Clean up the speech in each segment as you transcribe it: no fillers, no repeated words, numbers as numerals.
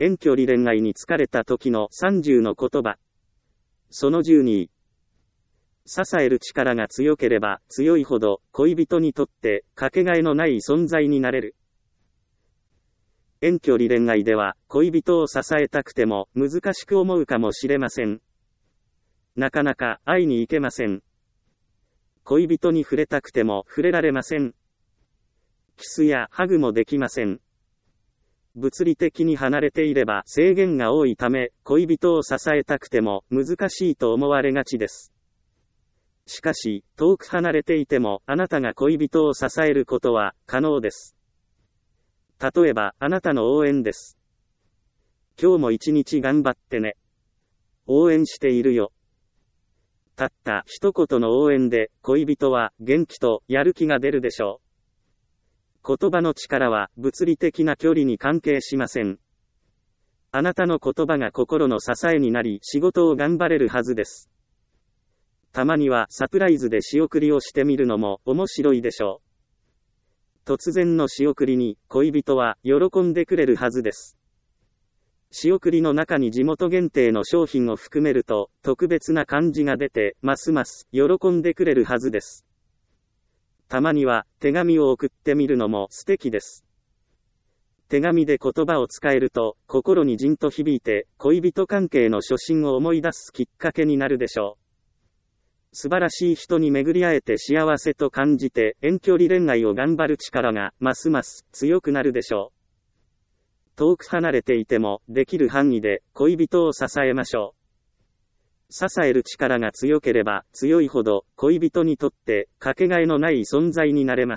遠距離恋愛に疲れた時の30の言葉。その12。支える力が強ければ強いほど恋人にとってかけがえのない存在になれる。遠距離恋愛では恋人を支えたくても難しく思うかもしれません。なかなか会いに行けません。恋人に触れたくても触れられません。キスやハグもできません。物理的に離れていれば制限が多いため、恋人を支えたくても難しいと思われがちです。しかし、遠く離れていてもあなたが恋人を支えることは可能です。例えば、あなたの応援です。今日も一日頑張ってね。応援しているよ。たった一言の応援で恋人は元気とやる気が出るでしょう。言葉の力は物理的な距離に関係しません。あなたの言葉が心の支えになり仕事を頑張れるはずです。たまにはサプライズで仕送りをしてみるのも面白いでしょう。突然の仕送りに恋人は喜んでくれるはずです。仕送りの中に地元限定の商品を含めると特別な感じが出てますます喜んでくれるはずです。たまには手紙を送ってみるのも素敵です。手紙で言葉を使えると心にじんと響いて恋人関係の初心を思い出すきっかけになるでしょう。素晴らしい人に巡り会えて幸せと感じて遠距離恋愛を頑張る力がますます強くなるでしょう。遠く離れていてもできる範囲で恋人を支えましょう。支える力が強ければ強いほど恋人にとってかけがえのない存在になれます。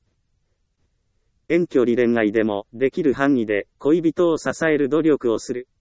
遠距離恋愛でもできる範囲で恋人を支える努力をする。